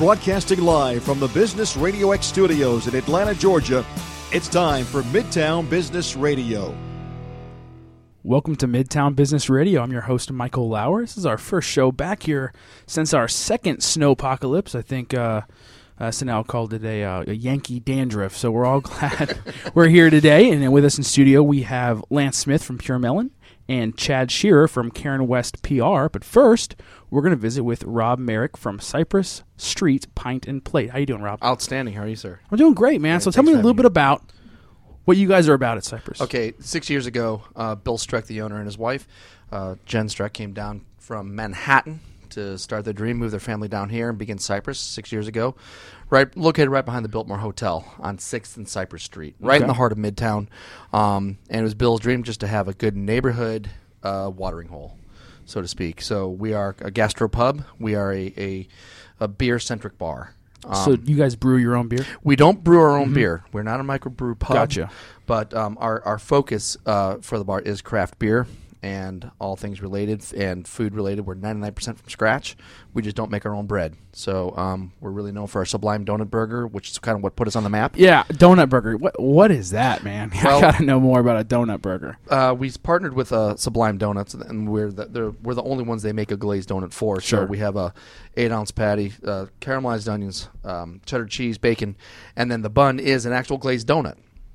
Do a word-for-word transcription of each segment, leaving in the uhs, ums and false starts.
Broadcasting live from the Business Radio X studios in Atlanta, Georgia, it's time for Midtown Business Radio. Welcome to Midtown Business Radio. I'm your host, Michael Lauer. This is our first show back here since our second snowpocalypse. I think uh, uh, S N L called it a, uh, a Yankee dandruff, so we're all glad we're here today. And with us in studio, we have Lance Smith from Pure Melon and Chad Shearer from Karen West P R. But first, we're going to visit with Rob Merrick from Cypress Street Pint and Plate. How you doing, Rob? Outstanding. How are you, sir? I'm doing great, man. Yeah, so tell me a little bit about what you guys are about at Cypress. Okay, six years ago, uh, Bill Streck, the owner, and his wife, uh, Jen Streck, came down from Manhattan to start their dream, move their family down here, and begin Cypress six years ago. Right, located right behind the Biltmore Hotel on sixth and Cypress Street, right Okay. in the heart of Midtown. Um, and it was Bill's dream just to have a good neighborhood uh, watering hole, so to speak. So we are a gastropub. We are a, a, a beer-centric bar. Um, So you guys brew your own beer? We don't brew our own Mhm. beer. We're not a microbrew pub. Gotcha. But um, our, our focus uh, for the bar is craft beer and all things related and food related. We're ninety-nine percent from scratch. We just don't make our own bread. So um, we're really known for our Sublime Donut Burger, which is kind of what put us on the map. Yeah, donut burger. What What is that, man? Well, I got to know more about a donut burger. Uh, we partnered with uh, Sublime Donuts, and we're the, they're, we're the only ones they make a glazed donut for. Sure. So we have a eight-ounce patty, uh, caramelized onions, um, cheddar cheese, bacon, and then the bun is an actual glazed donut.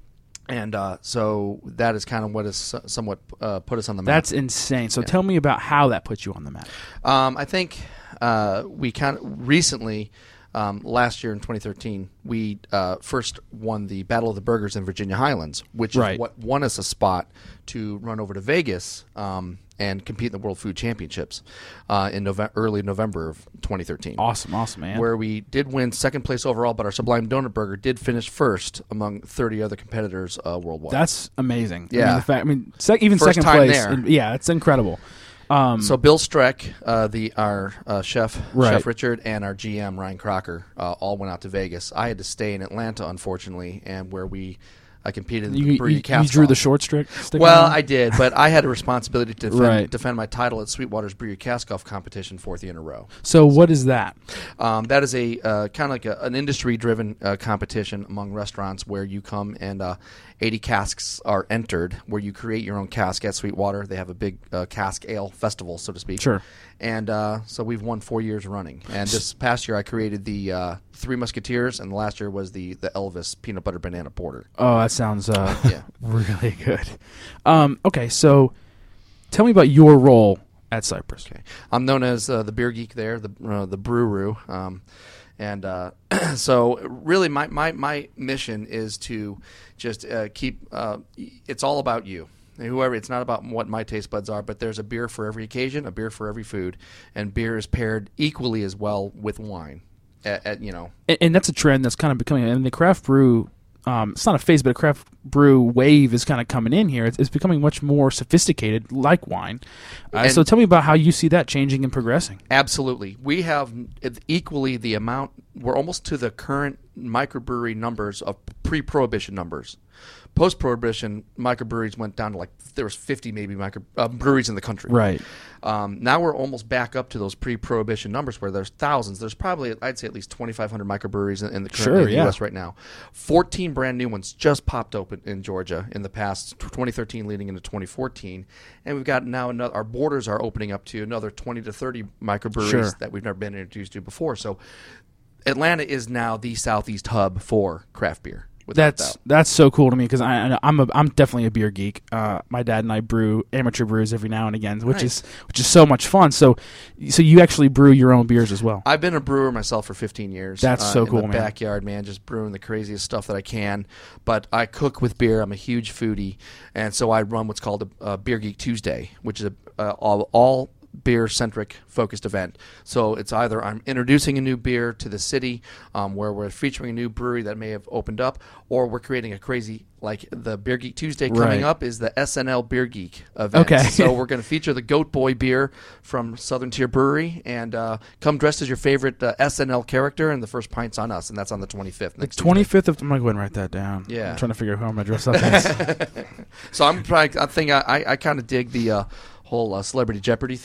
And uh, so that is kind of what has so- somewhat uh, put us on the map. That's insane. So Yeah. tell me about how that puts you on the map. Um, I think uh, we kind of recently, um, last year in twenty thirteen, we uh, first won the Battle of the Burgers in Virginia Highlands, which Right. is what won us a spot to run over to Vegas um, and compete in the World Food Championships uh, in Nove- early November of twenty thirteen. Awesome, awesome, man. Where we did win second place overall, but our Sublime Donut Burger did finish first among thirty other competitors uh, worldwide. That's amazing. I Yeah. mean, the fact, I mean sec- even First second time place. there. and- yeah, it's incredible. Um, So Bill Streck, uh, the our uh, chef, Right. Chef Richard, and our G M Ryan Crocker uh, all went out to Vegas. I had to stay in Atlanta, unfortunately, and where we I competed in you, the you, Brewery you Cast drew the Off. short stick. stick Well, on I did, but I had a responsibility to defend, Right. defend my title at Sweetwater's Brewery Cask Off competition fourth year in a row. So what is that? Um, that is a uh, kind of like a, an industry-driven uh, competition among restaurants where you come and uh, eighty casks are entered, where you create your own cask at Sweetwater. They have a big uh, cask ale festival, so to speak. Sure. And uh, so we've won four years running. And this past year, I created the uh, Three Musketeers, and the last year was the the Elvis Peanut Butter Banana Porter. Oh, that sounds uh, Yeah. really good. Um, okay, so tell me about your role at Cypress. Okay, I'm known as uh, the beer geek there, the uh, the brew um, and uh, so really my, my my mission is to just uh, keep. Uh, it's all about you. Whoever, it's not about what my taste buds are, but there's a beer for every occasion, a beer for every food, and beer is paired equally as well with wine. At, at you know, And, and that's a trend that's kind of becoming, and the craft brew, um, it's not a phase, but a craft brew wave is kind of coming in here. It's, it's becoming much more sophisticated, like wine. Uh, And- so tell me about how you see that changing and progressing. absolutely. We have equally the amount. We're almost to the current microbrewery numbers of pre-prohibition numbers. Post-prohibition, microbreweries went down to like there was fifty maybe micro uh, breweries in the country. Right. Um, now we're almost back up to those pre-prohibition numbers where there's thousands. There's probably I'd say at least twenty-five hundred microbreweries in, in the current Sure, in the yeah. U S right now. fourteen brand new ones just popped open in Georgia in the past twenty thirteen leading into twenty fourteen, and we've got now another. Our borders are opening up to another twenty to thirty microbreweries Sure. that we've never been introduced to before. So Atlanta is now the southeast hub for craft beer. without That's doubt. that's so cool to me because I I- I'm a, I'm definitely a beer geek. Uh, my dad and I brew amateur brews every now and again, which Nice. is which is so much fun. So so you actually brew your own beers as well. I've been a brewer myself for fifteen years. That's uh, so in cool, the man. backyard, man, just brewing the craziest stuff that I can. But I cook with beer. I'm a huge foodie, and so I run what's called a, a Beer Geek Tuesday, which is a uh, all, all beer-centric focused event. So it's either I'm introducing a new beer to the city, um, where we're featuring a new brewery that may have opened up, or we're creating a crazy, like the Beer Geek Tuesday coming Right. up is the S N L Beer Geek event. Okay. So we're going to feature the Goat Boy beer from Southern Tier Brewery, and uh, come dressed as your favorite uh, S N L character, and the first pint's on us, and that's on the twenty-fifth. The Next twenty-fifth of I'm gonna go ahead and write that down. Yeah. I'm trying to figure out who I'm gonna dress up as. Tuesday. So I'm probably, I think I, I, I kind of dig the uh, whole uh, Celebrity Jeopardy thing.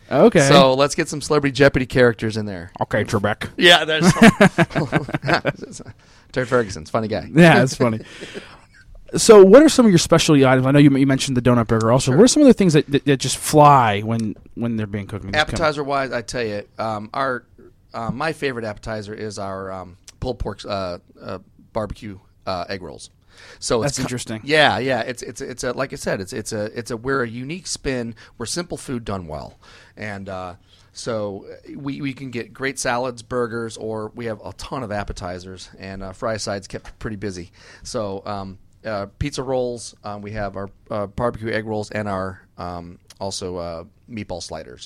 Okay. So let's get some Celebrity Jeopardy characters in there. Okay, Trebek. Yeah, there's Terry Ferguson's funny guy. Yeah, that's funny. So, what are some of your specialty items? I know you, you mentioned the donut burger. Also, Sure. what are some of the things that, that, that just fly when, when they're being cooked? Appetizer wise, I tell you, um, our uh, my favorite appetizer is our um, pulled pork uh, uh, barbecue uh, egg rolls. So That's it's interesting. Yeah, yeah. It's it's it's a like I said, it's it's a it's a we're a unique spin. We're simple food done well, and uh, so we we can get great salads, burgers, or we have a ton of appetizers, and uh, fry sides kept pretty busy. So. Um, Uh, pizza rolls. Um, we have our uh, barbecue egg rolls and our um, also uh, meatball sliders.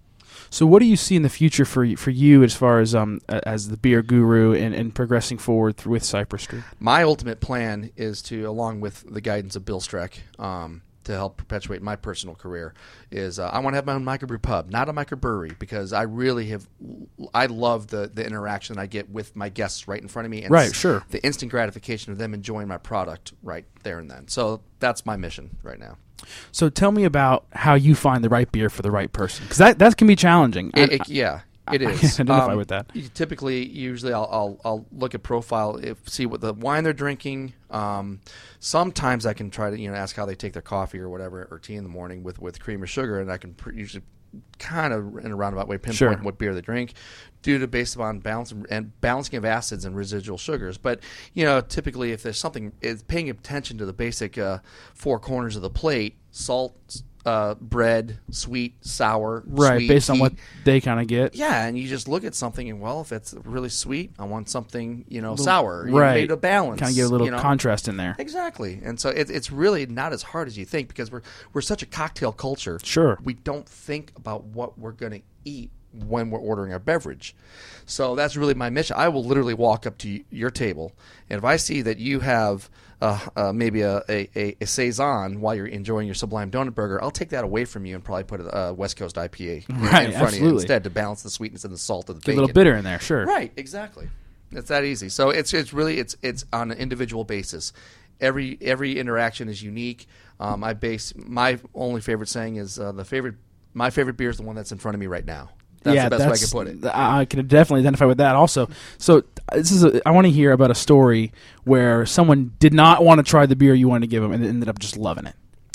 So, what do you see in the future for y- for you as far as um a- as the beer guru and, and progressing forward through with Cypress Street? My ultimate plan is to, along with the guidance of Bill Streck, um, to help perpetuate my personal career, is uh, I want to have my own microbrew pub, not a microbrewery, because I really have, I love the, the interaction that I get with my guests right in front of me. And Right, s- sure. The instant gratification of them enjoying my product right there and then. So that's my mission right now. So, tell me about how you find the right beer for the right person, because that, that can be challenging. It, I- it, yeah, it I is. can identify with that. you- Typically, usually, I'll, I'll I'll look at profile, if, see what the wine they're drinking. Um, sometimes I can try to you know ask how they take their coffee or whatever or tea in the morning with, with cream or sugar, and I can pr- usually kind of in a roundabout way pinpoint Sure. what beer they drink, due to based upon balance and, and balancing of acids and residual sugars. But you know, typically, if there's something, is paying attention to the basic uh, four corners of the plate: salt, uh, bread, sweet, sour, Right, sweet, based on heat. what they kind of get. Yeah, and you just look at something and, well, if it's really sweet, I want something, you know, Little- sour. You right. made a balance. Kind of get a little you know? contrast in there. Exactly. And so it, it's really not as hard as you think, because we're we're such a cocktail culture. Sure. We don't think about what we're going to eat when we're ordering our beverage. So that's really my mission. I will literally walk up to y- your table, and if I see that you have uh, uh, maybe a, a, a, a Saison while you're enjoying your Sublime Donut Burger, I'll take that away from you and probably put a uh, West Coast I P A in, Right, in front of you absolutely. instead, to balance the sweetness and the salt of the Get a bacon. little bitter in there, sure. Right, exactly. It's that easy. So it's it's really it's it's on an individual basis. Every every interaction is unique. Um, I base my only favorite saying is uh, the favorite my favorite beer is the one that's in front of me right now. That's yeah, the best way I that's, can put it. I I can definitely identify with that. Also, so this is a, I want to hear about a story where someone did not want to try the beer you wanted to give them and ended up just loving it.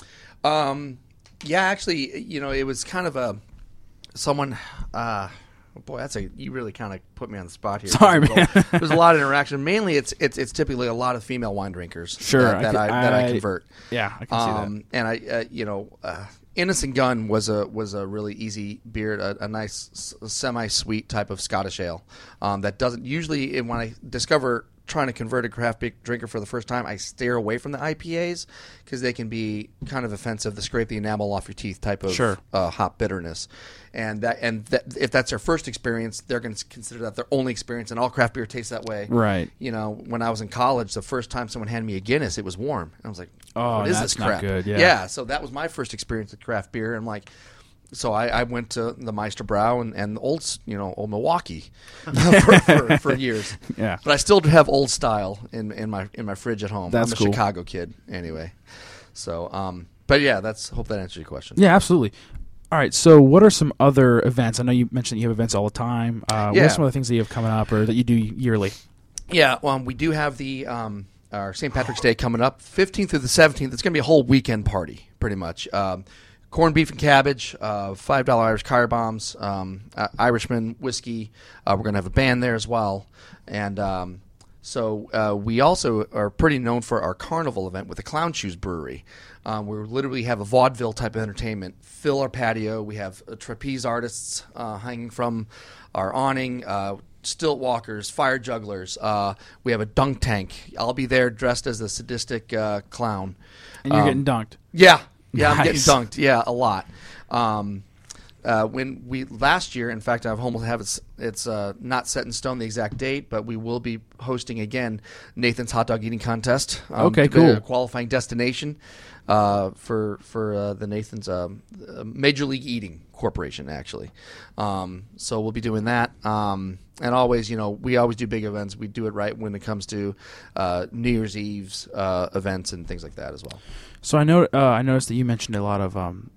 Um, yeah, actually, you know, it was kind of a someone. Uh, boy, that's a you really kind of put me on the spot here. Sorry, There's a- man. There's a lot of interaction. Mainly, it's it's it's typically a lot of female wine drinkers. Sure, that, I that could- I, that I I- convert. Yeah, I can see that. Um, and I, uh, you know, uh, Innocent Gun was a was a really easy beer, a, a nice s- semi-sweet type of Scottish ale um, that doesn't usually. When I discover trying to convert a craft beer drinker for the first time, I steer away from the I P As because they can be kind of offensive. The scrape the enamel off your teeth type of Sure. uh, hop bitterness, and that and that, if that's their first experience, they're going to consider that their only experience, and all craft beer tastes that way. Right. You know, when I was in college, the first time someone handed me a Guinness, it was warm, and I was like, Oh, what is that's this not crap? good, yeah. yeah, so that was my first experience with craft beer. I'm like, so I, I went to the Meister Brau and, and old, s- you know, old Milwaukee for, for, for years. Yeah. But I still have old style in, in my in my fridge at home. That's I'm a cool. Chicago kid anyway. So, um, but yeah, that's hope that answers your question. Yeah, absolutely. All right, so what are some other events? I know you mentioned you have events all the time. Uh, What Yeah. are some of the things that you have coming up or that you do yearly? Yeah, well, we do have the um, our Saint Patrick's Day coming up, fifteenth through the seventeenth. It's going to be a whole weekend party, pretty much. Um, corned beef and cabbage, uh, five dollar Irish car bombs, um, uh, Irishman whiskey. Uh, we're going to have a band there as well, and um, so uh, we also are pretty known for our carnival event with the Clown Shoes Brewery. Um, we literally have a vaudeville type of entertainment. Fill our patio. We have uh, trapeze artists uh, hanging from our awning. Uh, Stilt walkers, fire jugglers. Uh, we have a dunk tank. I'll be there dressed as the sadistic uh, clown. And you're Um, getting dunked. Yeah, yeah, I'm getting Nice. dunked. Yeah, a lot. Um, uh, when we last year, in fact, I've almost have it's it's uh, not set in stone the exact date, but we will be hosting again Nathan's hot dog eating contest. Um, Okay, to be a cool. qualifying destination uh, for for uh, the Nathan's um, uh, Major League Eating Corporation, actually. Um, so we'll be doing that. Um, and always, you know, we always do big events. We do it right when it comes to uh, New Year's Eve's uh, events and things like that as well. So I know uh, I noticed that you mentioned a lot of um,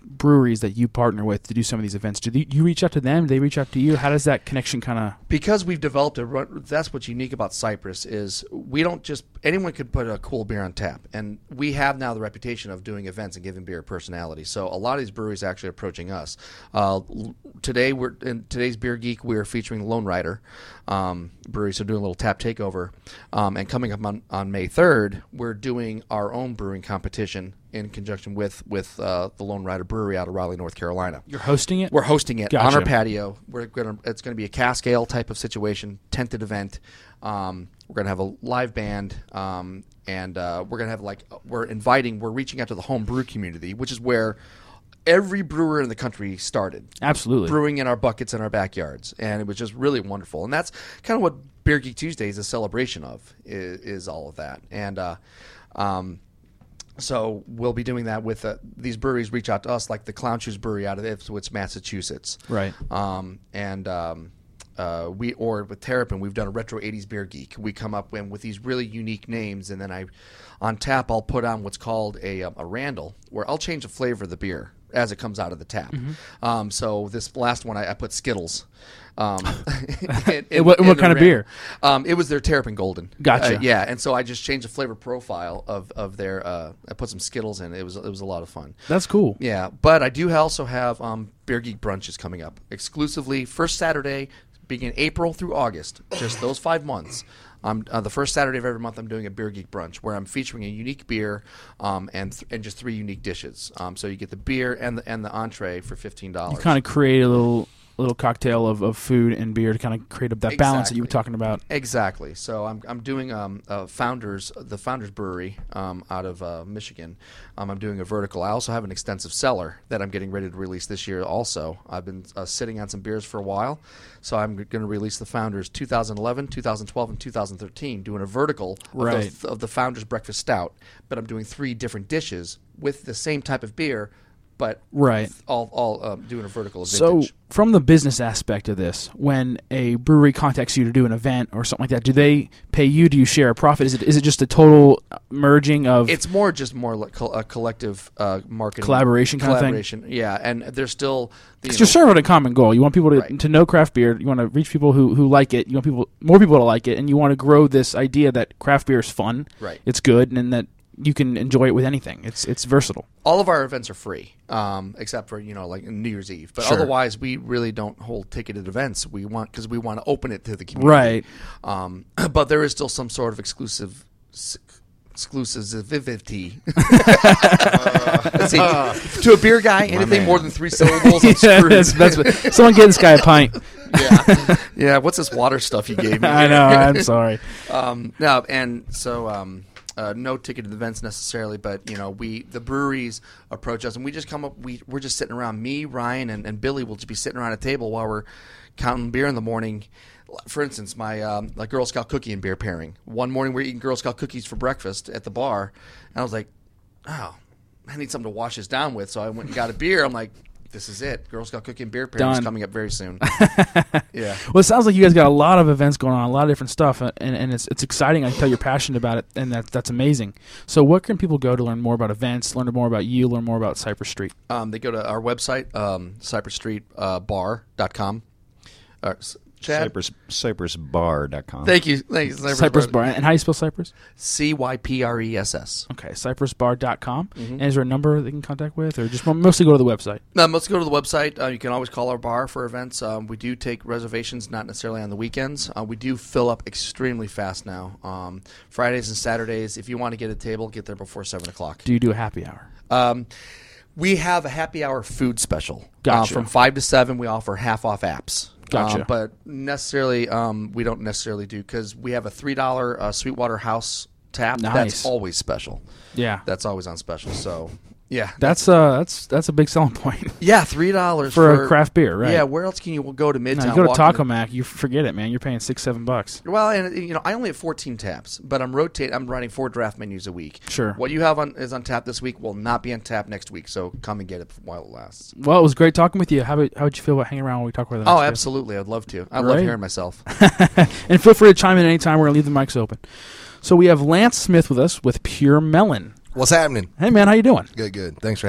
breweries that you partner with to do some of these events? Do they, you reach out to them? Do they reach out to you? How does that connection kind of? Because we've developed a, that's what's unique about Cypress is we don't just, anyone could put a cool beer on tap. And we have now the reputation of doing events and giving beer a personality. So a lot of these breweries are actually approaching us. Uh, today, we're in today's Beer Geek, we're featuring Lone Rider um, Brewery, so doing a little tap takeover. Um, and coming up on, on May third, we're doing our own brewing competition in conjunction with with uh, the Lone Rider Brewery out of Raleigh, North Carolina. You're hosting it? We're hosting it Gotcha. on our patio. We're gonna it's going to be a cask ale type of situation, tented event. Um, we're going to have a live band, um, and uh, we're going to have like we're inviting. We're reaching out to the home brew community, which is where every brewer in the country started. Absolutely. Brewing in our buckets in our backyards, and it was just really wonderful. And that's kind of what Beer Geek Tuesday is a celebration of. Is, is all of that, and. Uh, um, So we'll be doing that with uh, these breweries reach out to us, like the Clown Shoes Brewery out of Ipswich, Massachusetts. Right. Um, and um, uh, we, or with Terrapin, we've done a Retro eighties Beer Geek. We come up with, with these really unique names, and then I, on tap, I'll put on what's called a, um, a Randall, where I'll change the flavor of the beer as it comes out of the tap. Mm-hmm. Um, so this last one, I, I put Skittles. Um, in, in, what in what kind of Randall. beer? Um, it was their Terrapin Golden. Gotcha. Uh, yeah, and so I just changed the flavor profile of of their. Uh, I put some Skittles in. It was it was a lot of fun. That's cool. Yeah, but I do also have um, Beer Geek brunches coming up exclusively first Saturday, beginning April through August. Just those five months. Um, uh, the first Saturday of every month, I'm doing a Beer Geek brunch where I'm featuring a unique beer um, and th- and just three unique dishes. Um, so you get the beer and the and the entree for fifteen dollars. You kind of create a little little cocktail of, of food and beer to kind of create up that Exactly. balance that you were talking about. Exactly. So I'm I'm doing um uh, Founders the Founders Brewery um out of uh, Michigan. Um, I'm doing a vertical. I also have an extensive cellar that I'm getting ready to release this year. Also, I've been uh, sitting on some beers for a while, so I'm going to release the Founders twenty eleven, twenty twelve, and two thousand thirteen. Doing a vertical of, Right. those, of the Founders Breakfast Stout, but I'm doing three different dishes with the same type of beer. But Right. all all um, doing a vertical of So, vintage. from the business aspect of this, when a brewery contacts you to do an event or something like that, do they pay you? Do you share a profit? Is it is it just a total merging of It's more just more like co- a collective uh, marketing Collaboration kind of thing? collaboration. Yeah, and there's still the, you It's just know, serving a common goal. You want people to, Right. to know craft beer. You want to reach people who, who like it. You want people more people to like it, and you want to grow this idea that craft beer is fun. Right. It's good, and that you can enjoy it with anything. It's it's versatile. all of our events are free, um, except for you know like New Year's Eve. But Sure. otherwise, we really don't hold ticketed events. We want because we want to open it to the community. Right. Um, but there is still some sort of exclusive. s- Exclusivity. Let's see. To a beer guy, anything man. more than three syllables, I'm Yeah, screwed. that's, that's what, someone get this guy a pint. yeah, yeah. What's this water stuff you gave me? I know. I'm sorry. Um, no, and so um, uh, no ticketed events necessarily, but you know, we the breweries approach us, and we just come up. We we're just sitting around. Me, Ryan, and, and Billy will just be sitting around a table while we're counting beer in the morning. For instance, my um, like Girl Scout cookie and beer pairing. One morning we're eating Girl Scout cookies for breakfast at the bar, and I was like, "Oh, I need something to wash this down with." So I went and got a beer. I'm like, "This is it. Girl Scout cookie and beer pairing is Done. coming up very soon." Yeah. Well, it sounds like you guys got a lot of events going on, a lot of different stuff, and, and it's it's exciting. I can tell you're passionate about it, and that's that's amazing. So, where can people go to learn more about events, learn more about you, learn more about Cypress Street? Um, they go to our website, um, cypress street bar dot com. Uh, s- Chad? Cypress, cypress bar dot com. Thank you. Thank you. Cypress, Cypress Bar. And how do you spell Cypress? C Y P R E S S. Okay, cypress bar dot com. Mm-hmm. And is there a number they can contact with, or just mostly go to the website? Um, let's go to the website. Uh, you can always call our bar for events. Um, we do take reservations, not necessarily on the weekends. Uh, we do fill up extremely fast now. Um, Fridays and Saturdays, if you want to get a table, get there before seven o'clock. Do you do a happy hour? Um, we have a happy hour food special. Gotcha. Uh, from five to seven, we offer half off apps. Gotcha. Um, but necessarily, um, we don't necessarily do because we have a three dollar uh, Sweetwater House tap. Nice. That's always special. Yeah, That's always on special. So, yeah, that's uh that's that's a big selling point yeah, three dollars for, a craft beer, right? Yeah, where else can you go to Midtown? No, you go to walk Taco in- Mac, you forget it, man. You're paying six, seven bucks. Well, and you know, I only have fourteen taps, but I'm rotating. I'm running four draft menus a week. Sure. What you have on is on tap this week will not be on tap next week. So come and get it while it lasts. Well, it was great talking with you. How about, how would you feel about hanging around when we talk about that? Oh, next guest? absolutely. I'd love to. I All love right. hearing myself. And feel free to chime in anytime. We're going to leave the mics open. So we have Lance Smith with us with Pure Melon. What's happening? Hey, man, how you doing? Good, good. Thanks for having me.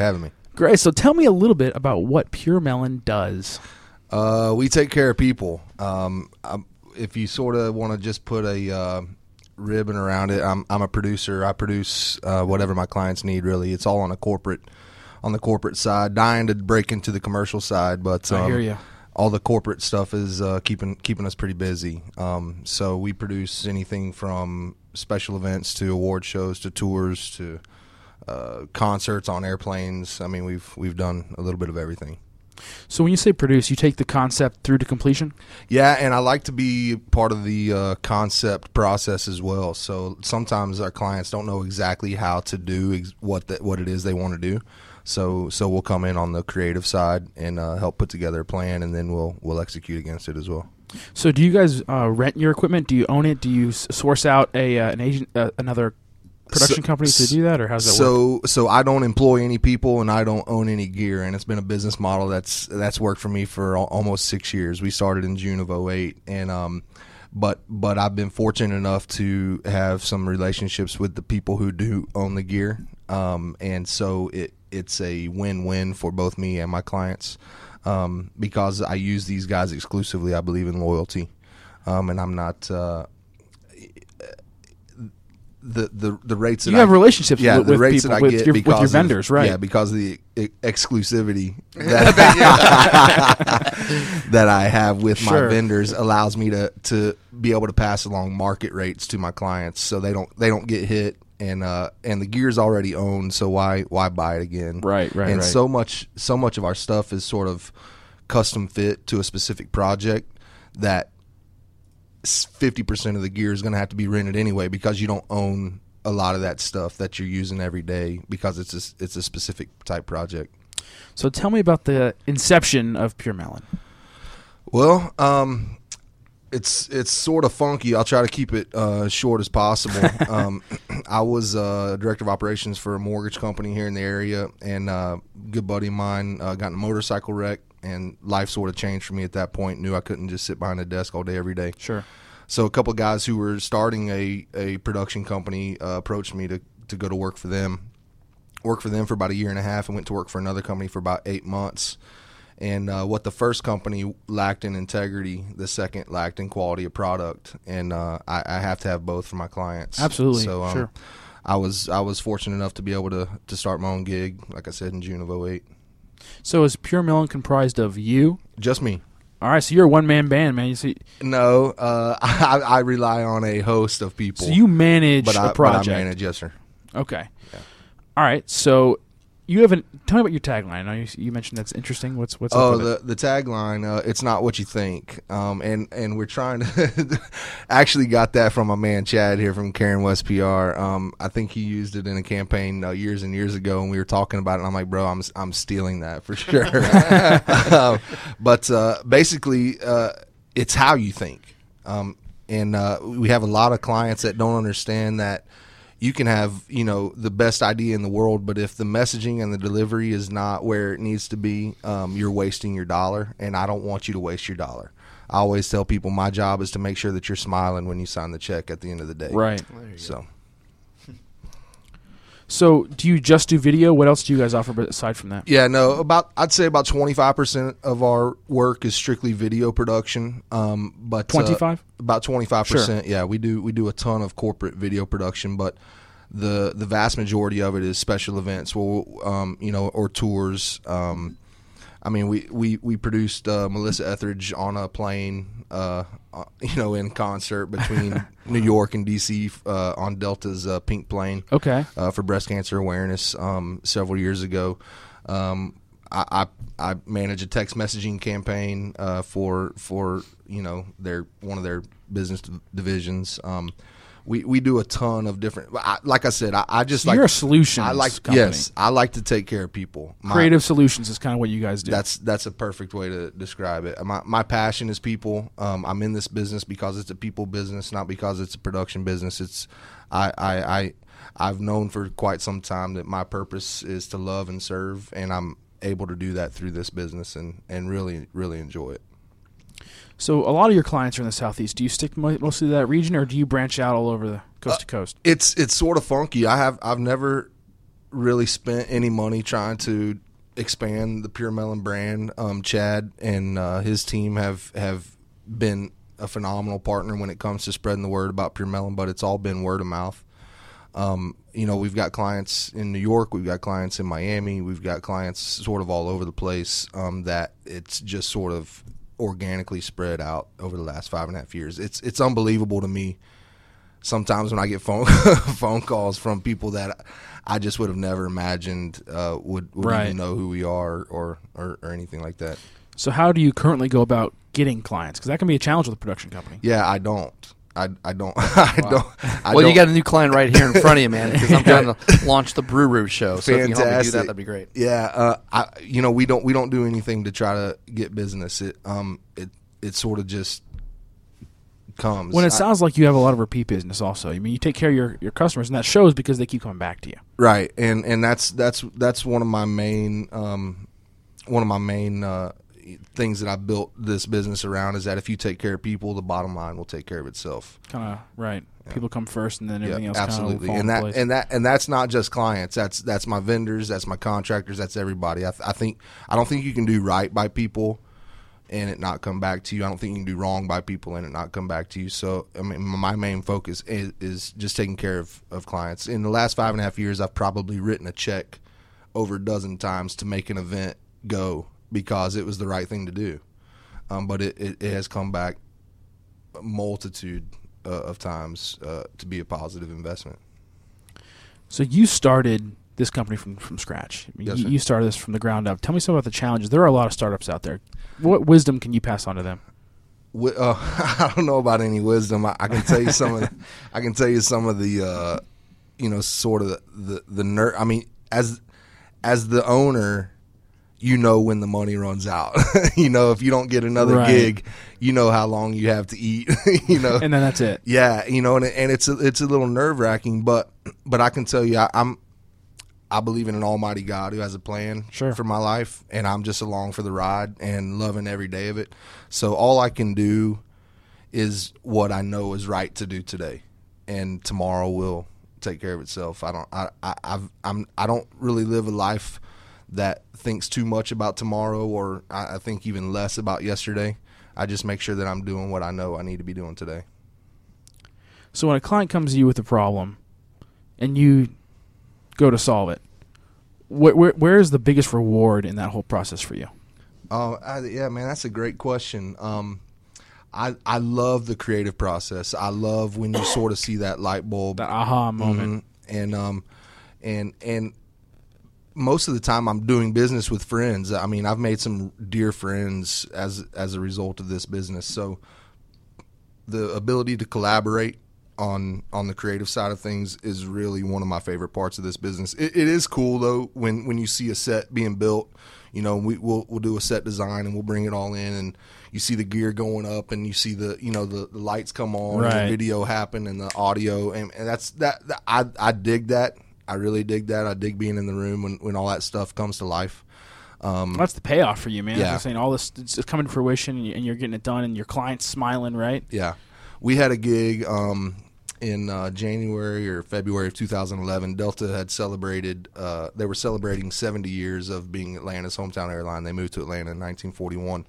Great. So tell me a little bit about what Pure Melon does. Uh, we take care of people. Um, I'm, if you sort of want to just put a uh, ribbon around it, I'm I'm a producer. I produce uh, whatever my clients need. Really, it's all on a corporate, on the corporate side. Dying to break into the commercial side, but um, I hear you. All the corporate stuff is uh, keeping keeping us pretty busy. Um, so we produce anything from special events to award shows to tours to uh, concerts on airplanes. I mean, we've we've done a little bit of everything. So when you say produce, you take the concept through to completion? Yeah, and I like to be part of the uh, concept process as well. So sometimes our clients don't know exactly how to do ex- what the, what it is they want to do. So so we'll come in on the creative side and uh, help put together a plan, and then we'll we'll execute against it as well. So do you guys uh, rent your equipment? Do you own it? Do you s- source out a uh, an agent, uh, another production So- company to do that, or how's that work? So so I don't employ any people, and I don't own any gear, and it's been a business model that's that's worked for me for al- almost six years. We started in June of oh eight, and um, but but I've been fortunate enough to have some relationships with the people who do own the gear, um, and so it it's a win-win for both me and my clients, um, because I use these guys exclusively. I believe in loyalty, um, and I'm not. Uh, The, the the rates that You have I, relationships yeah, with, the with rates people, that I with get your, with because your of- vendors, right? Yeah, because of the e- exclusivity that, that I have with Sure. my vendors allows me to, to be able to pass along market rates to my clients, so they don't they don't get hit, and uh and the gear's already owned, so why why buy it again? Right, right, And right. so much so much of our stuff is sort of custom fit to a specific project that fifty percent of the gear is going to have to be rented anyway, because you don't own a lot of that stuff that you're using every day, because it's a, it's a specific type project. So tell me about the inception of Pure Melon. Well, um, it's it's sort of funky. I'll try to keep it uh, short as possible. um, I was uh, director of operations for a mortgage company here in the area, and uh, a good buddy of mine uh, got in a motorcycle wreck, and life sort of changed for me at that point. Knew I couldn't just sit behind a desk all day every day. Sure. So a couple of guys who were starting a, a production company uh, approached me to, to go to work for them. Worked for them for about a year and a half, and went to work for another company for about eight months. And uh, what the first company lacked in integrity, the second lacked in quality of product. And uh, I, I have to have both for my clients. Absolutely, So um, sure. I was I was fortunate enough to be able to, to start my own gig, like I said, in June of oh eight. So is Pure Melon comprised of you? Just me. All right, so you're a one-man band, man. You see, No, uh, I, I rely on a host of people. so you manage but I, a project. But I manage, yes, sir. Okay. All right, so you haven't. Tell me about your tagline. I know you, you mentioned that's interesting. What's what's Oh, up with the the tagline, uh, it's not what you think. Um, and, and we're trying to actually got that from my man Chad here from Karen West P R. Um, I think he used it in a campaign uh, years and years ago, and we were talking about it. And I'm like, bro, I'm I'm stealing that for sure. um, but uh, basically, uh, it's how you think. Um, and uh, we have a lot of clients that don't understand that. You can have, you know, the best idea in the world, but if the messaging and the delivery is not where it needs to be, um, you're wasting your dollar, and I don't want you to waste your dollar. I always tell people my job is to make sure that you're smiling when you sign the check at the end of the day. it? Right. So So do you just do video? What else do you guys offer aside from that? yeah, no, about I'd say about twenty-five percent of our work is strictly video production. Um, but uh, twenty-five? about twenty-five percent. Yeah, we do we do a ton of corporate video production, but the the vast majority of it is special events, well, um, you know, or tours. Um, I mean, we we we produced uh, Melissa Etheridge on a plane, uh, uh, you know, in concert between New York and D C uh, on Delta's uh, Pink plane. Okay. Uh, for breast cancer awareness um, several years ago. Um, I, I I manage a text messaging campaign uh, for for you know their one of their business d- divisions. Um, we we do a ton of different. I, like I said, I, I just So like you're a solutions I like company. yes, I like to take care of people. My- Creative solutions is kind of what you guys do. That's that's a perfect way to describe it. My my passion is people. Um, I'm in this business because it's a people business, not because it's a production business. It's I I, I I've known for quite some time that my purpose is to love and serve, and I'm able to do that through this business and, and really really enjoy it. So a lot of your clients are in the Southeast. Do you stick mo- mostly to that region, or do you branch out all over the coast to coast? It's it's sort of funky. I have I've never really spent any money trying to expand the Pure Melon brand. Um, Chad and uh, his team have have been a phenomenal partner when it comes to spreading the word about Pure Melon, but it's all been word of mouth. Um, you know, we've got clients in New York, we've got clients in Miami, we've got clients sort of all over the place, um, that it's just sort of organically spread out over the last five and a half years. It's it's unbelievable to me sometimes when I get phone phone calls from people that I just would have never imagined uh, would, would Right. even know who we are or, or, or anything like that. So how do you currently go about getting clients? Because that can be a challenge with a production company. Yeah, I don't. I, I don't. I Wow. don't. I well, don't, you got a new client right here in front of you, man, because I'm trying to launch the Brew Roo show. So if you can help me do Fantastic. that, that'd be great. Yeah, uh, I, you know, we don't we don't do anything to try to get business. It um it it sort of just comes. When it I- sounds like you have a lot of repeat business also. I mean, you take care of your, your customers, and that shows because they keep coming back to you. right, and and that's that's that's one of my main um one of my main uh, things that I built this business around is that if you take care of people, the bottom line will take care of itself. Kind of, right. People come first, and then everything Yeah, else absolutely, kind of and fall that in place. and that and that's not just clients. That's that's my vendors. That's my contractors. That's everybody. I, th- I think I don't think you can do right by people and it not come back to you. I don't think you can do wrong by people and it not come back to you. So I mean, my main focus is, is just taking care of, of clients. In the last five and a half years, I've probably written a check over a dozen times to make an event go because it was the right thing to do. Um, but it, it, it has come back a multitude uh, of times uh, to be a positive investment. So you started this company from, from scratch. I mean, Yes, you, sir. you started this from the ground up. Tell me some about the challenges. There are a lot of startups out there. What wisdom can you pass on to them? Wi- uh, I don't know about any wisdom. I, I can tell you some of. The, I can tell you some of the, uh, you know, sort of the the, the ner- I mean, as as the owner, you know when the money runs out. You know, if you don't get another Right. gig, you know how long you have to eat. You know, And then that's it. yeah, you know, and, and it's a, it's a little nerve wracking, but but I can tell you, I, I'm I believe in an almighty God who has a plan Sure. for my life, and I'm just along for the ride and loving every day of it. So all I can do is what I know is right to do today, and tomorrow will take care of itself. I don't I, I I've, I'm I don't really live a life that thinks too much about tomorrow, or I, I think even less about yesterday. I just make sure that I'm doing what I know I need to be doing today. So when a client comes to you with a problem and you go to solve it, wh- where, where is the biggest reward in that whole process for you? Oh, I, yeah, man, that's a great question. Um, I I love the creative process. I love when you sort of see that light bulb, That aha moment. Mhm. and um, and and most of the time I'm doing business with friends. I mean, I've made some dear friends as as a result of this business. So the ability to collaborate on on the creative side of things is really one of my favorite parts of this business. It, it is cool though when when you see a set being built. You know, we, we'll we'll do a set design and we'll bring it all in, and you see the gear going up, and you see the you know the, the lights come on, Right. and the video happen, and the audio, and, and that's that, that. I I dig that. I really dig that. I dig being in the room when, when all that stuff comes to life. Um, That's the payoff for you, man. Yeah. I'm saying all this it's just coming to fruition, and you- and you're getting it done, and your client's smiling, right? Yeah, we had a gig um, in uh, January or February of two thousand eleven. Delta had celebrated. Uh, they were celebrating seventy years of being Atlanta's hometown airline. They moved to Atlanta in nineteen forty-one,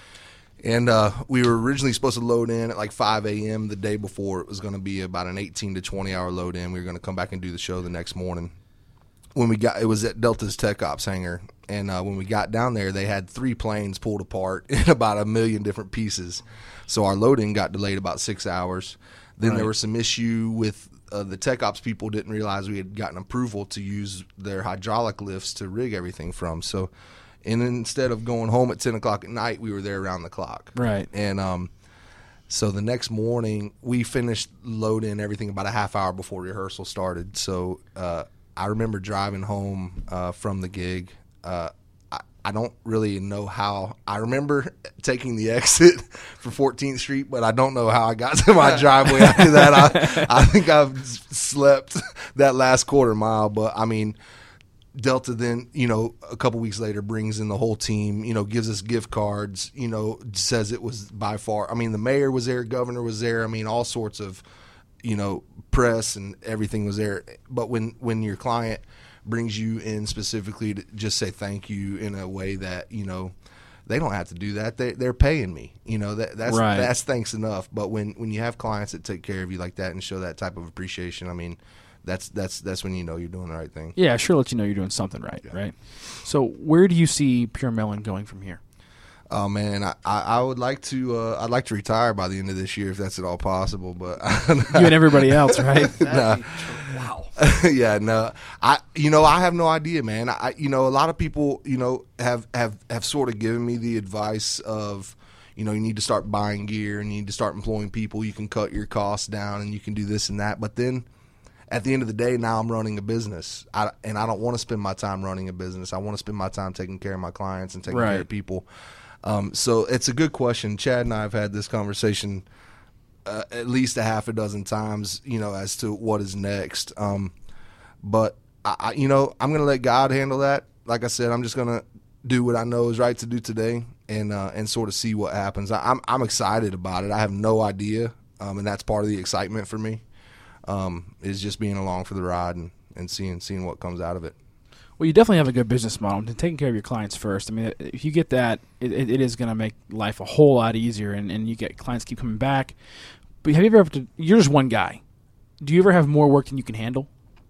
and uh, we were originally supposed to load in at like five a.m. the day before. It was going to be about an eighteen to twenty hour load in. We were going to come back and do the show the next morning. When we got, it was at Delta's Tech Ops hangar, and uh, when we got down there, they had three planes pulled apart in about a million different pieces. So our loading got delayed about six hours. Then Right. there was some issue with uh, the Tech Ops people didn't realize we had gotten approval to use their hydraulic lifts to rig everything from. So, and instead of going home at ten o'clock at night, we were there around the clock. Right. And um, so the next morning, we finished loading everything about a half hour before rehearsal started. So uh, I remember driving home uh, from the gig. Uh, I, I don't really know how. I remember taking the exit for fourteenth Street, but I don't know how I got to my driveway after that. I, I think I've slept that last quarter mile. But, I mean, Delta then, you know, a couple weeks later brings in the whole team, you know, gives us gift cards, you know, says it was by far. I mean, the mayor was there, governor was there. I mean, all sorts of, you know, press and everything was there. But when, when your client brings you in specifically to just say thank you in a way that, you know, they don't have to do that. They, they're paying me. You know, that, that's Right. that's thanks enough. But when, when you have clients that take care of you like that and show that type of appreciation, I mean, that's that's that's when you know you're doing the right thing. Yeah, sure. Let you know you're doing something right, Yeah. right? So where do you see Pure Melon going from here? Oh man, I, I, I would like to uh, I'd like to retire by the end of this year if that's at all possible. But You and everybody else, right? Nah. Wow. yeah, no, I you know I have no idea, man. I you know a lot of people you know have have have sort of given me the advice of, you know, you need to start buying gear and you need to start employing people. You can cut your costs down and you can do this and that. But then at the end of the day, now I'm running a business, I, and I don't want to spend my time running a business. I want to spend my time taking care of my clients and taking Right. care of people. Um, so it's a good question. Chad and I have had this conversation uh, at least a half a dozen times, you know, as to what is next. Um, but I, I, you know, I'm going to let God handle that. Like I said, I'm just going to do what I know is right to do today, and uh, and sort of see what happens. I, I'm I'm excited about it. I have no idea, um, and that's part of the excitement for me. Um, is just being along for the ride and, and seeing seeing what comes out of it. Well, you definitely have a good business model. And taking care of your clients first. I mean, if you get that, it, it, it is going to make life a whole lot easier, and, and you get clients keep coming back. But have you ever have to, you're just one guy. Do you ever have more work than you can handle?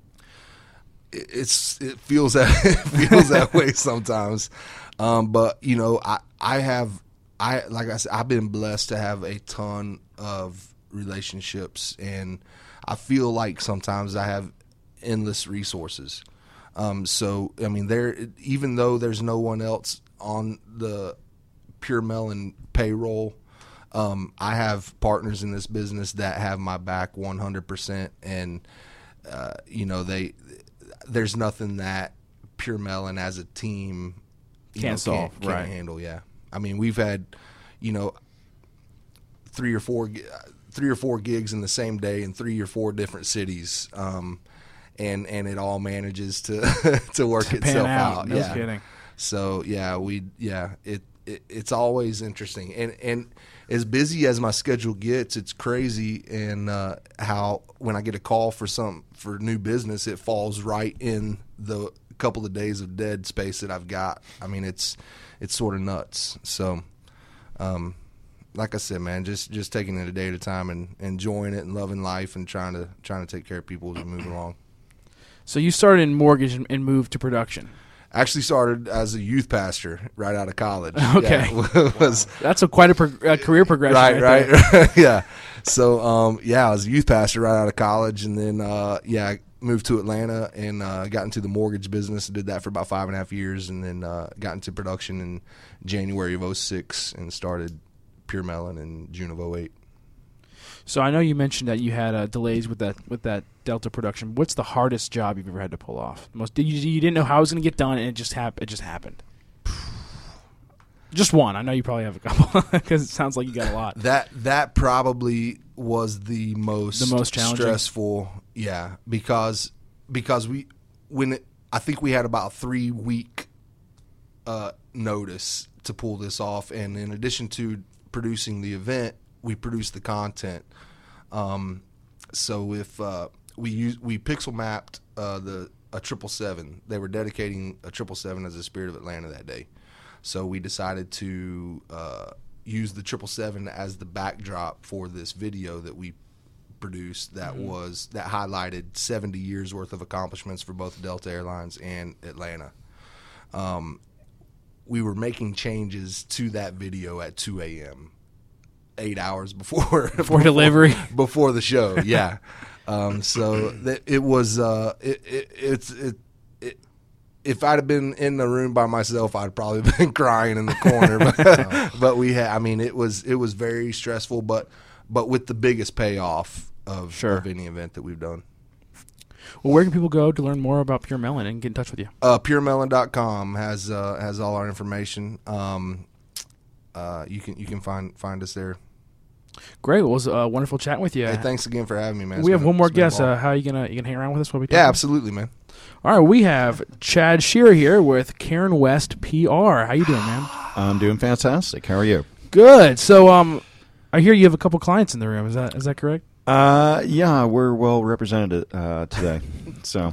It, it's it feels that it feels that way sometimes, um, but you know I I have I like I said I've been blessed to have a ton of relationships, and I feel like sometimes I have endless resources. Um, so, I mean, there, even though there's no one else on the Pure Melon payroll, um, I have partners in this business that have my back one hundred percent. And, uh, you know, they, there's nothing that Pure Melon as a team you Can't know, solve, can't, can't right. handle. Yeah. I mean, we've had, you know, three or four, three or four gigs in the same day in three or four different cities. Um, And, and it all manages to to work To pan itself out. out. No yeah. kidding. So yeah, we yeah it, it it's always interesting, and and as busy as my schedule gets, it's crazy. And uh, how when I get a call for some for new business, it falls right in the couple of days of dead space that I've got. I mean, it's it's sort of nuts. So, um, like I said, man, just just taking it a day at a time and enjoying it and loving life and trying to trying to take care of people as we move along. So you started in mortgage and, and moved to production. Actually started as a youth pastor right out of college. Okay. Yeah, was, That's a quite a pro- uh, career progression. right, right, right, there. yeah. So, um, yeah, I was a youth pastor right out of college, and then, uh, yeah, I moved to Atlanta and uh, got into the mortgage business. Did that for about five and a half years, and then uh, got into production in January of oh six and started Pure Melon in June of oh eight. So I know you mentioned that you had uh, delays with that with that Delta production. What's the hardest job you've ever had to pull off? Most did you, you didn't know how it was going to get done, and it just happened. It just happened. Just one. I know you probably have a couple because it sounds like you got a lot. That that probably was the most The most challenging? stressful. Yeah, because because we when it, I think we had about three week uh, notice to pull this off, and in addition to producing the event, we produced the content. Um, so if uh, we use, we pixel mapped uh, the a triple seven, they were dedicating a triple seven as the Spirit of Atlanta that day. So we decided to uh, use the triple seven as the backdrop for this video that we produced. That mm-hmm. was that highlighted seventy years worth of accomplishments for both Delta Airlines and Atlanta. Um, we were making changes to that video at two a.m. eight hours before before delivery before the show. Yeah. um, so that it was uh, it, it, it's it, it if I'd have been in the room by myself, I'd probably been crying in the corner. But, oh. but we had, I mean, it was it was very stressful, but but with the biggest payoff of, sure. of any event that we've done. Well, where can people go to learn more about Pure Melon and get in touch with you? Uh, pure melon dot com has uh, has all our information. Um, uh, you can you can find find us there. Great. Well, it was a uh, wonderful chatting with you. Hey, thanks again for having me, man. It's we have been, one more it's been guest. Uh, how are you gonna you gonna hang around with us while we talk? Yeah, absolutely, man. All right, we have Chad Shearer here with Karen West P R. How you doing, man? I'm doing fantastic. How are you? Good. So, um, I hear you have a couple clients in the room. Is that is that correct? Uh, yeah, we're well represented uh, today. So,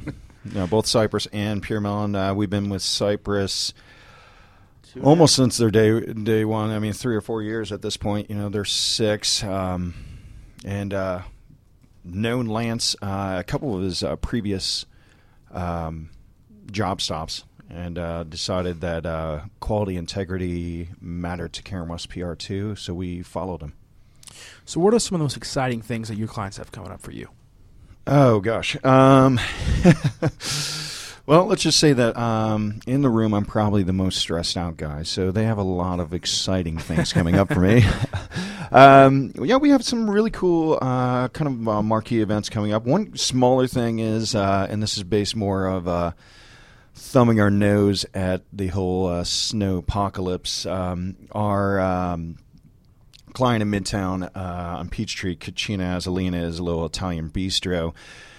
No, both Cypress and Pure Melon. Uh, we've been with Cypress almost since their day day one. I mean, three or four years at this point. You know, they're six, um, and uh, known Lance uh, a couple of his uh, previous um, job stops, and uh, decided that uh, quality integrity mattered to Karen West P R too. So we followed him. So, what are some of the most exciting things that your clients have coming up for you? Oh gosh. Um, well, let's just say that um, in the room, I'm probably the most stressed out guy. So they have a lot of exciting things coming up for me. um, yeah, we have some really cool uh, kind of uh, marquee events coming up. One smaller thing is, uh, and this is based more of uh, thumbing our nose at the whole uh, snow apocalypse. Um, our um, client in Midtown uh, on Peachtree, Cucina Azzolina, is a little Italian bistro.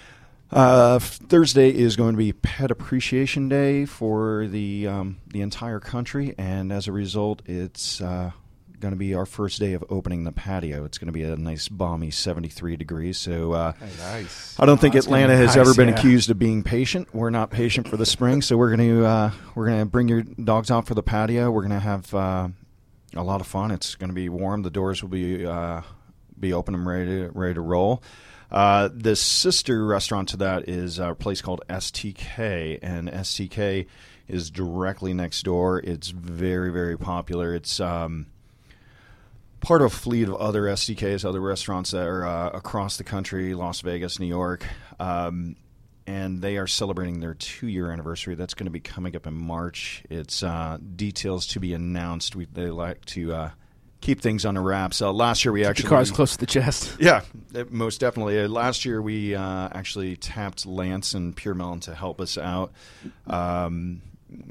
Uh, Thursday is going to be Pet Appreciation Day for the um, the entire country, and as a result, it's uh, going to be our first day of opening the patio. It's going to be a nice balmy seventy-three degrees. So uh, Hey, nice. I don't think that's gonna Atlanta be has nice, ever been yeah. accused of being patient. We're not patient for the spring, so we're going to uh, we're going to bring your dogs out for the patio. We're going to have uh, a lot of fun. It's going to be warm. The doors will be uh, be open and ready to, ready to roll. Uh, the sister restaurant to that is a place called S T K, and S T K is directly next door. It's very, very popular. It's um, part of a fleet of other S T Ks, other restaurants that are uh, across the country, Las Vegas, New York, um, and they are celebrating their two-year anniversary. That's going to be coming up in March. It's uh, details to be announced. We, they like to uh, keep things under wraps. Uh, last year we Keep actually... the cards close to the chest. Yeah, it- most definitely. Uh, last year we uh, actually tapped Lance and Pure Melon to help us out. Um,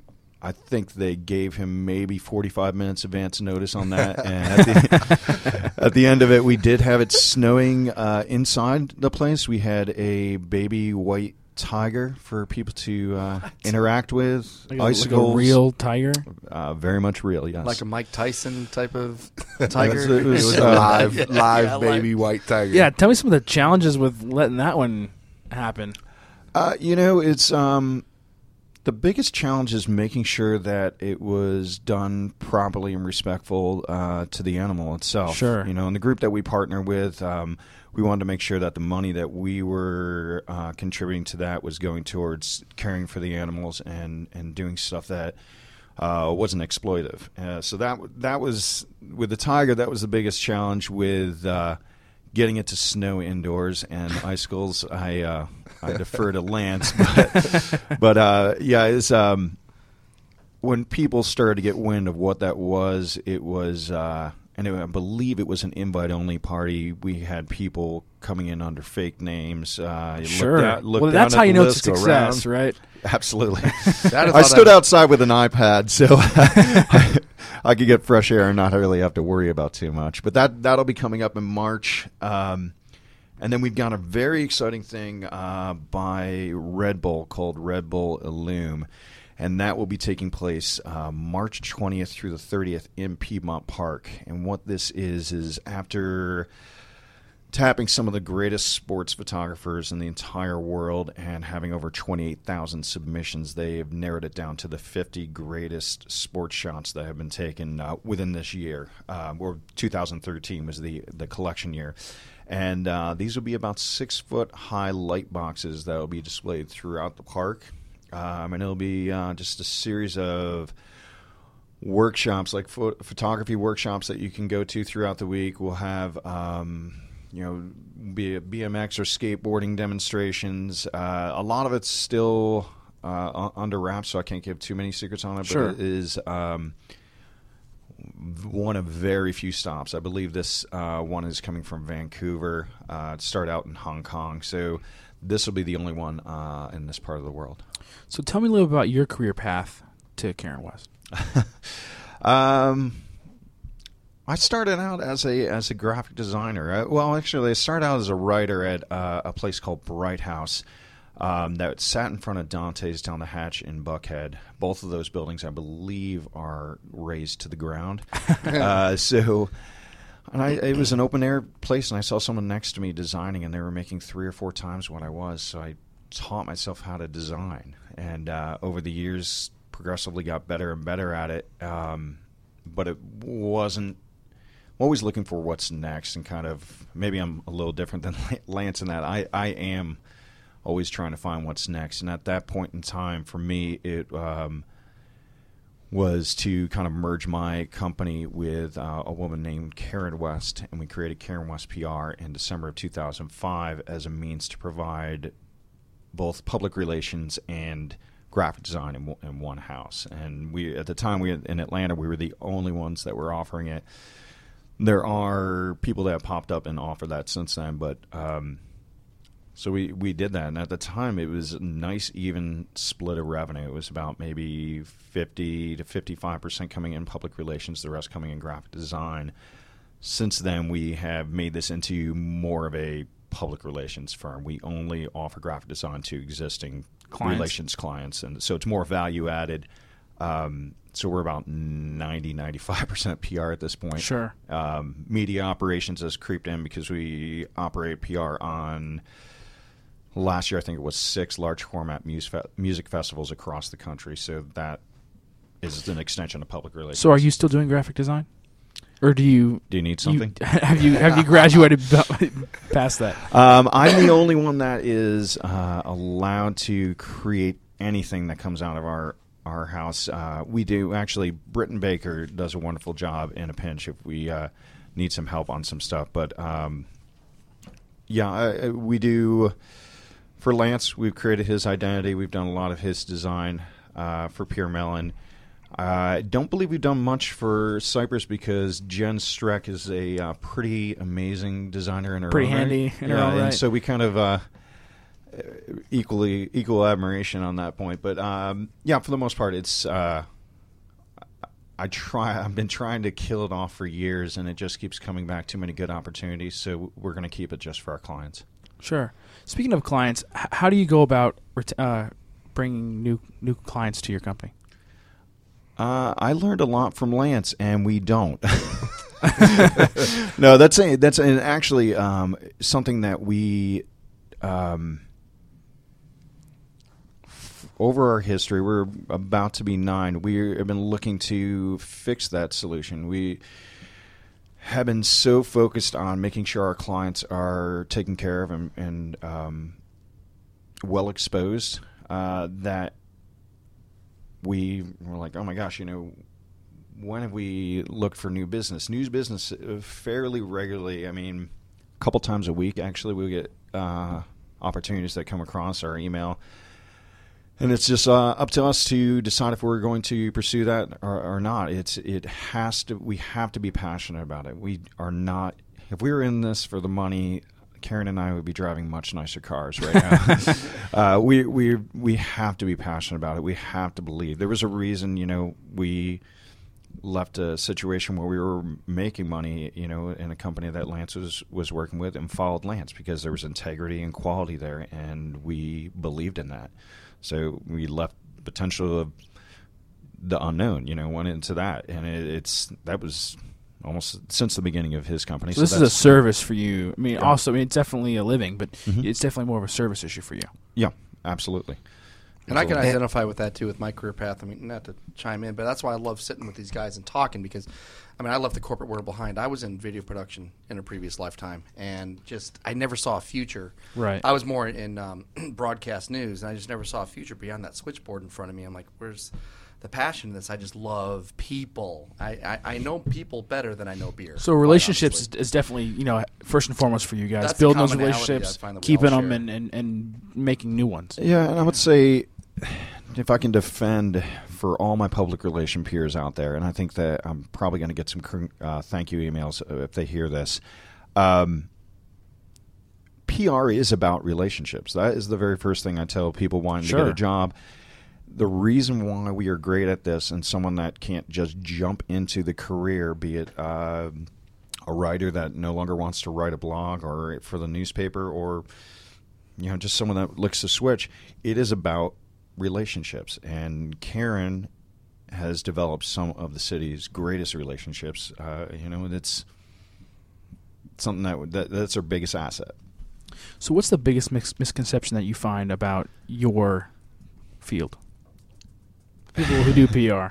I think they gave him maybe forty-five minutes advance notice on that. And at the, at the end of it, we did have it snowing uh, inside the place. We had a baby white tiger for people to uh, interact with. Like a, like Icicles. a real tiger. Uh, very much real, yes. Like a Mike Tyson type of That's- tiger. it was, A uh, live, Yeah, live yeah, baby white tiger. Yeah, tell me some of the challenges with letting that one happen. Uh, you know, it's um, the biggest challenge is making sure that it was done properly and respectful uh, to the animal itself. Sure. You know, in the group that we partner with, um, we wanted to make sure that the money that we were uh, contributing to that was going towards caring for the animals and, and doing stuff that uh, wasn't exploitive. Uh, so that that was, with the tiger, that was the biggest challenge with uh, getting it to snow indoors and icicles. I uh, I defer to Lance, but, but uh, yeah, it's um, when people started to get wind of what that was, it was, uh, and it, I believe it was an invite-only party. We had people coming in under fake names. Uh, you Sure. look down- look well, down that's at how the you know it's a list, go around. success, right? Absolutely. That- I stood outside with an iPad, so I, I could get fresh air and not really have to worry about too much. But that, that'll be coming up in March. Um, and then we've got a very exciting thing uh, by Red Bull called Red Bull Illume. And that will be taking place uh, March twentieth through the thirtieth in Piedmont Park. And what this is, is after tapping some of the greatest sports photographers in the entire world and having over twenty-eight thousand submissions, they have narrowed it down to the fifty greatest sports shots that have been taken uh, within this year, uh, or two thousand thirteen was the, the collection year. And uh, these will be about six-foot-high light boxes that will be displayed throughout the park. Um, and it'll be uh, just a series of workshops, like pho- photography workshops that you can go to throughout the week. We'll have, um, you know, be it B M X or skateboarding demonstrations. Uh, a lot of it's still uh, under wraps, so I can't give too many secrets on it. Sure. But it is um, one of very few stops. I believe this uh, one is coming from Vancouver. Uh, it started out in Hong Kong, so this will be the only one uh, in this part of the world. So tell me a little about your career path to Karen West. um, I started out as a as a graphic designer. I, well, actually, I started out as a writer at uh, a place called Bright House um, that sat in front of Dante's down the hatch in Buckhead. Both of those buildings, I believe, are razed to the ground. uh, so. And I, it was an open-air place, and I saw someone next to me designing, and they were making three or four times what I was. So I taught myself how to design, and uh, over the years, progressively got better and better at it. Um, but it wasn't. I'm always looking for what's next, and kind of maybe I'm a little different than Lance in that I, I am always trying to find what's next. And at that point in time, for me, it um, was to kind of merge my company with uh, a woman named Karen West, and we created Karen West P R in December of two thousand five as a means to provide both public relations and graphic design in, in one house. And we, at the time, we in Atlanta, we were the only ones that were offering it. There are people that have popped up and offer that since then, but um, so we, we did that. And at the time, it was a nice, even split of revenue. It was about maybe fifty to fifty-five percent coming in public relations, the rest coming in graphic design. Since then, we have made this into more of a public relations firm. We only offer graphic design to existing clients. relations clients, and so it's more value added. Um, so we're about ninety, ninety-five percent P R at this point. Sure. Um, media operations has creeped in because we operate P R on, last year I think it was six large format music, fe- music festivals across the country. So that is an extension of public relations. So are you still doing graphic design? Or do you do you need something? You, have you have you graduated past that? Um, I'm the only one that is uh, allowed to create anything that comes out of our our house. Uh, we do actually. Britton Baker does a wonderful job in a pinch if we uh, need some help on some stuff. But um, yeah, uh, we do. For Lance, we've created his identity. We've done a lot of his design uh, for Pierre Mellon. I uh, don't believe we've done much for Cypress because Jen Streck is a uh, pretty amazing designer in her pretty own handy right. in yeah, her own and right. So we kind of uh, equally equal admiration on that point. But um, yeah, for the most part, it's uh, I try. I've been trying to kill it off for years, and it just keeps coming back. Too many good opportunities, so we're going to keep it just for our clients. Sure. Speaking of clients, h- how do you go about ret- uh, bringing new new clients to your company? Uh, I learned a lot from Lance, and we don't. No, that's a, that's an actually um, something that we, um, f- over our history, we're about to be nine. We have been looking to fix that solution. We have been so focused on making sure our clients are taken care of and, and um, well exposed uh, that. We were like, oh my gosh, you know, when have we looked for new business? New business fairly regularly. I mean, a couple times a week, actually, we get uh, opportunities that come across our email. And it's just uh, up to us to decide if we're going to pursue that or, or not. It's it has to. We have to be passionate about it. We are not. If we were in this for the money, Karen and I would be driving much nicer cars right now. uh, we we we have to be passionate about it. We have to believe. There was a reason, you know, we left a situation where we were making money, you know, in a company that Lance was, was working with, and followed Lance because there was integrity and quality there, and we believed in that. So we left potential of the unknown, you know, went into that, and it, it's that was. Almost since the beginning of his company. So, so this is a service for you. I mean, yeah. also, I mean, it's definitely a living, but mm-hmm. it's definitely more of a service issue for you. Yeah, absolutely. And absolutely. I can identify with that, too, with my career path. I mean, not to chime in, but that's why I love sitting with these guys and talking because, I mean, I left the corporate world behind. I was in video production in a previous lifetime, and just I never saw a future. Right. I was more in um, broadcast news, and I just never saw a future beyond that switchboard in front of me. I'm like, where's the passion in this? I just love people. I, I, I know people better than I know beer. So relationships is, is definitely, you know, first and foremost for you guys. That's Building the those relationships, share. keeping them, and, and, and making new ones. Yeah, and I would say if I can defend for all my public relation peers out there, and I think that I'm probably going to get some uh, thank you emails if they hear this, um, P R is about relationships. That is the very first thing I tell people wanting sure. to get a job. The reason why we are great at this, and someone that can't just jump into the career, be it uh, a writer that no longer wants to write a blog or for the newspaper, or you know, just someone that licks the switch, it is about relationships. And Karen has developed some of the city's greatest relationships. Uh, you know, it's something that, that that's our biggest asset. So what's the biggest mis- misconception that you find about your field? People who do P R.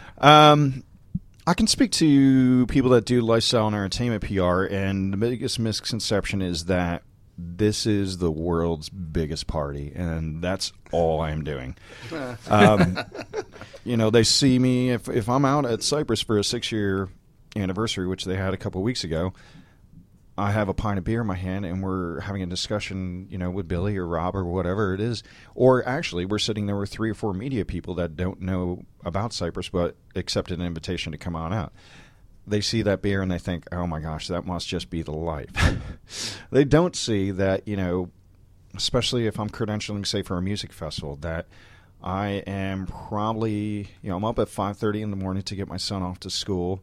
Um, I can speak to people that do lifestyle and entertainment P R, and the biggest misconception is that this is the world's biggest party, and that's all I'm doing. um, you know, they see me, if, if I'm out at Cypress for a six-year anniversary, which they had a couple of weeks ago, I have a pint of beer in my hand, and we're having a discussion, you know, with Billy or Rob or whatever it is. Or actually, we're sitting there with three or four media people that don't know about Cypress but accepted an invitation to come on out. They see that beer and they think, oh, my gosh, that must just be the life. They don't see that, you know, especially if I'm credentialing, say, for a music festival, that I am probably, you know, I'm up at five thirty in the morning to get my son off to school.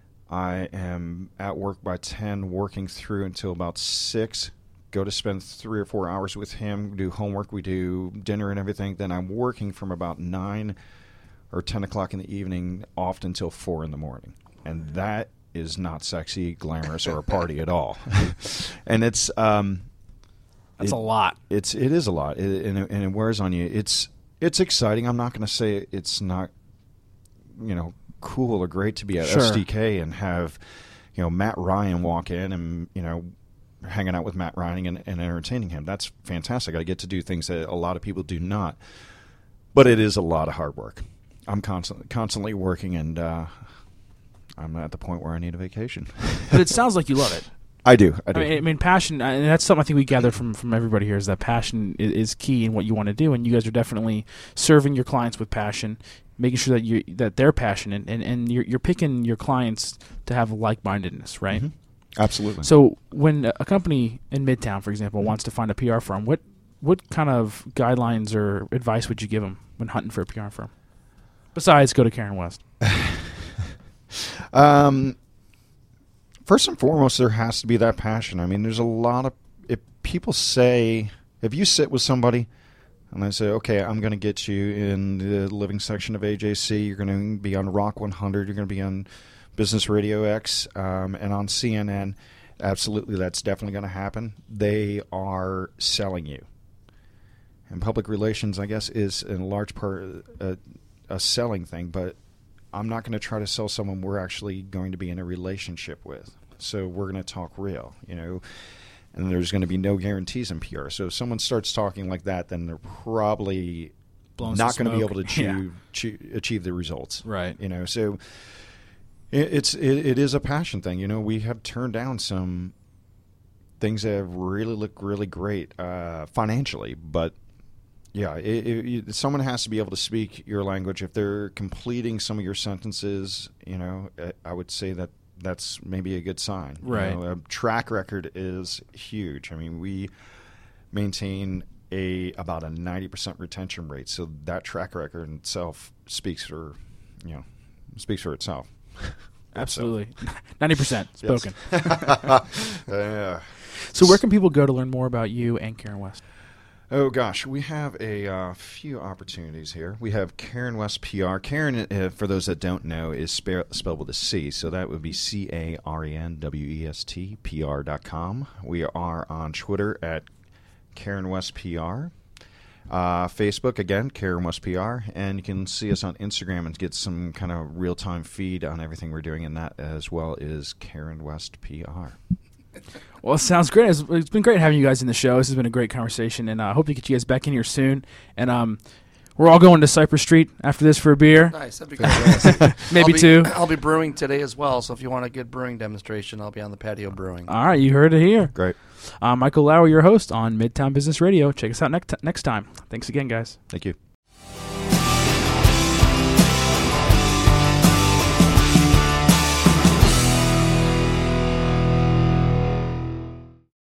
I am at work by ten, working through until about six, go to spend three or four hours with him, do homework, we do dinner and everything. Then I'm working from about nine or ten o'clock in the evening, off until four in the morning. And that is not sexy, glamorous, or a party at all. And it's... Um, That's it, a lot. It's, it is a lot, it, and, it, and it wears on you. It's, it's exciting. I'm not going to say it's not, you know, cool or great to be at Sure. S D K and have, you know, Matt Ryan walk in and, you know, hanging out with Matt Ryan and, and entertaining him. That's fantastic. I get to do things that a lot of people do not. But it is a lot of hard work. I'm constantly constantly working, and uh, I'm at the point where I need a vacation. But it sounds like you love it. I do. I do. I mean, I mean, passion, and that's something I think we gathered from, from everybody here, is that passion is, is key in what you want to do, and you guys are definitely serving your clients with passion, making sure that you that they're passionate, and, and you're, you're picking your clients to have like-mindedness, right? Mm-hmm. Absolutely. So when a company in Midtown, for example, wants to find a P R firm, what what kind of guidelines or advice would you give them when hunting for a P R firm? Besides, go to Karen West. um, first and foremost, there has to be that passion. I mean, there's a lot of if people say, if you sit with somebody and they say, okay, I'm going to get you in the living section of A J C, you're going to be on Rock one hundred, you're going to be on Business Radio X, um, and on C N N, absolutely, that's definitely going to happen. They are selling you. And public relations, I guess, is in large part a, a selling thing, but I'm not going to try to sell someone we're actually going to be in a relationship with. So we're going to talk real, you know, and there's going to be no guarantees in P R. So if someone starts talking like that, then they're probably Blowing not some going to be smoke. able to achieve, Yeah. achieve, achieve the results. Right. You know, so it, it's it, it is a passion thing. You know, we have turned down some things that have really looked really great uh, financially, but yeah, it, it, it, someone has to be able to speak your language. If they're completing some of your sentences, you know, I would say that that's maybe a good sign. Right. You know, a track record is huge. I mean, we maintain a about a ninety percent retention rate, so that track record in itself speaks for, you know, speaks for itself. Absolutely. ninety percent spoken. Yeah. So where can people go to learn more about you and Karen West? Oh, gosh, we have a uh, few opportunities here. We have Karen West P R. Karen, uh, for those that don't know, is spe- spelled with a C, so that would be C A R E N W E S T P R dot com. We are on Twitter at Karen West P R. Uh, Facebook, again, Karen West P R. And you can see us on Instagram and get some kind of real-time feed on everything we're doing, and that as well is Karen West P R. Well, it sounds great. It's, it's been great having you guys in the show. This has been a great conversation, and I uh, hope to get you guys back in here soon. And um, we're all going to Cypress Street after this for a beer. Nice, that'd be great. Maybe I'll be, two. I'll be brewing today as well, so if you want a good brewing demonstration, I'll be on the patio brewing. All right, you heard it here. Great. Uh, Michael Lauer, your host on Midtown Business Radio. Check us out next next time. Thanks again, guys. Thank you.